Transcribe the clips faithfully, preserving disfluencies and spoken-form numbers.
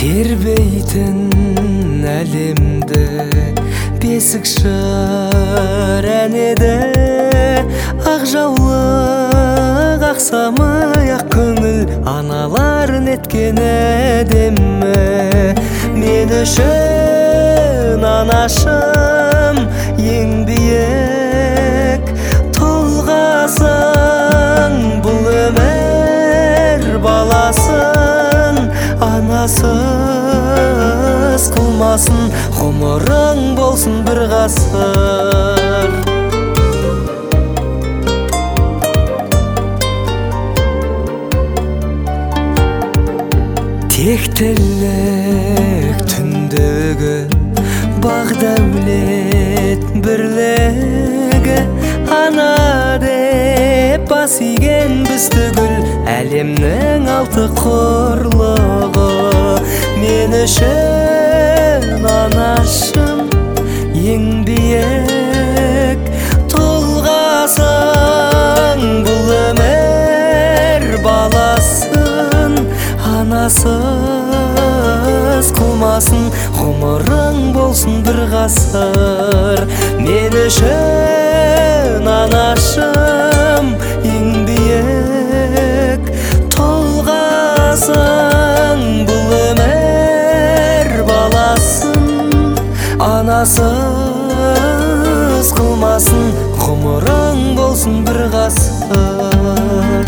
тербейтін әлемді бесік жыр әнеді. Ақ жаулық, ақ самай, ақ көңіл аналар неткен әдемі. Мен үшін анашым ең биік тұлғасың, бұл өмір баласын анасыз қылмасын, ғұмырың болсын бір ғасыр. Тектілік түндегі бақ дәулет бірлігі, ана деп бас иген біз түгіл әлемнің алты құрлығы. Мен үшін анашым ең биік тұлғасың, бұл өмір баласын анасыз қылмасын, ғұмырың болсын бір ғасыр. Мен үшін анашым ең биік тұлғасың, бұл өмір баласын анасыз қылмасын, ғұмырың болсын бір ғасыр.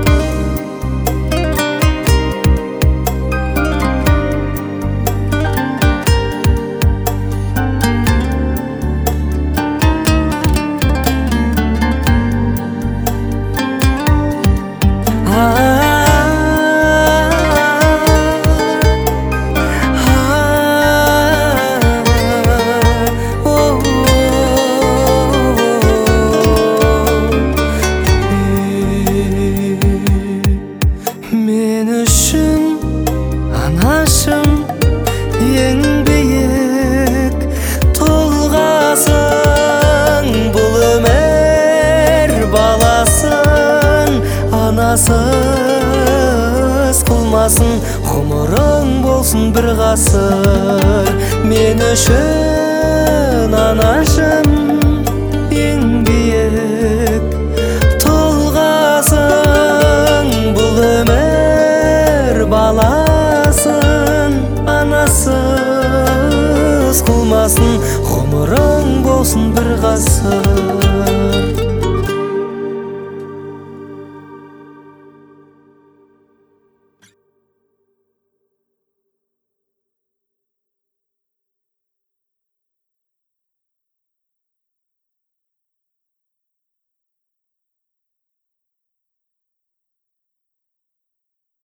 Мен үшін анашым ең биік тұлғасың, бұл өмір баласын анасыз қылмасын, ғұмырың болсын бір ғасыр. Мен үшін анашым ең биік тұлғасың, бұл өмір баласын анасыз қылмасын, ғұмырың болсын бір ғасыр.